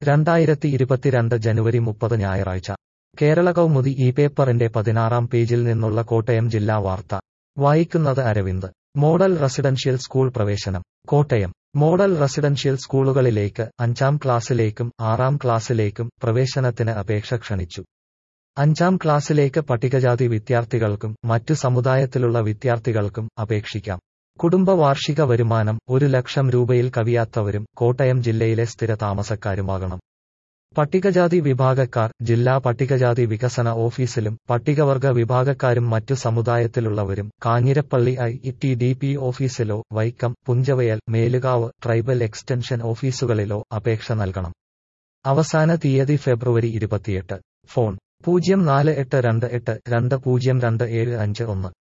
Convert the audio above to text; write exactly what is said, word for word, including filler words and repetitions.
രണ്ടായിരത്തി ഇരുപത്തിരണ്ട് ജനുവരി മുപ്പത് ഞായറാഴ്ച കേരള കൗമുദി ഈ പേപ്പറിന്റെ പതിനാറാം പേജിൽ നിന്നുള്ള കോട്ടയം ജില്ലാ വാർത്ത വായിക്കുന്നത് അരവിന്ദ്. മോഡൽ റെസിഡൻഷ്യൽ സ്കൂൾ പ്രവേശനം. കോട്ടയം മോഡൽ റെസിഡൻഷ്യൽ സ്കൂളുകളിലേക്ക് അഞ്ചാം ക്ലാസ്സിലേക്കും ആറാം ക്ലാസ്സിലേക്കും പ്രവേശനത്തിന് അപേക്ഷ ക്ഷണിച്ചു. അഞ്ചാം ക്ലാസ്സിലേക്ക് പട്ടികജാതി വിദ്യാർത്ഥികൾക്കും മറ്റു സമുദായത്തിലുള്ള വിദ്യാർത്ഥികൾക്കും അപേക്ഷിക്കാം. കുടുംബ വാർഷിക വരുമാനം ഒരു ലക്ഷം രൂപയിൽ കവിയാത്തവരും കോട്ടയം ജില്ലയിലെ സ്ഥിര താമസക്കാരുമാകണം. പട്ടികജാതി വിഭാഗക്കാർ ജില്ലാ പട്ടികജാതി വികസന ഓഫീസിലും പട്ടികവർഗ വിഭാഗക്കാരും മറ്റു സമുദായത്തിലുള്ളവരും Kanjirappally I T D P ഓഫീസിലോ വൈക്കം, പുഞ്ചവയൽ, മേലുകാവ് ട്രൈബൽ എക്സ്റ്റൻഷൻ ഓഫീസുകളിലോ അപേക്ഷ നൽകണം. അവസാന തീയതി ഫെബ്രുവരി ഇരുപത്തിയെട്ട്. ഫോൺ പൂജ്യം നാല് എട്ട് രണ്ട് എട്ട് രണ്ട് പൂജ്യം രണ്ട് ഏഴ് അഞ്ച് ഒന്ന്.